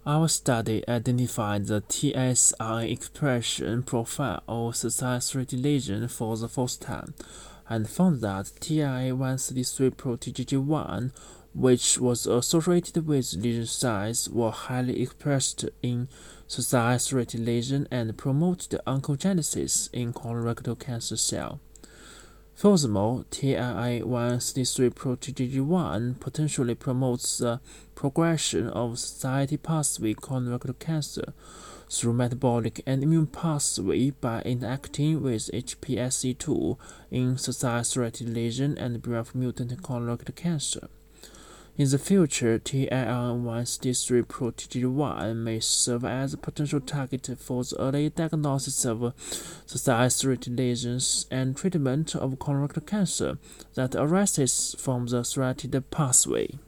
Our study identified the TSI expression profile of society lesion for the first time and found that TI-133-ProTGG1, which was associated with lesion size, were highly expressed in society lesion and promoted oncogenesis in colorectal cancer cell. Furthermore, TLI-133-ProTGG1 potentially promotes the progression of society pathway colorectal cancer through metabolic and immune pathway by interacting with HPSC2 in society lesion and BRAF mutant colorectal cancer. In the future, TLI-133-ProTGG1 may serve as a potential target for the early diagnosis of society lesions and treatment of colorectal cancer that arises from the threatened pathway.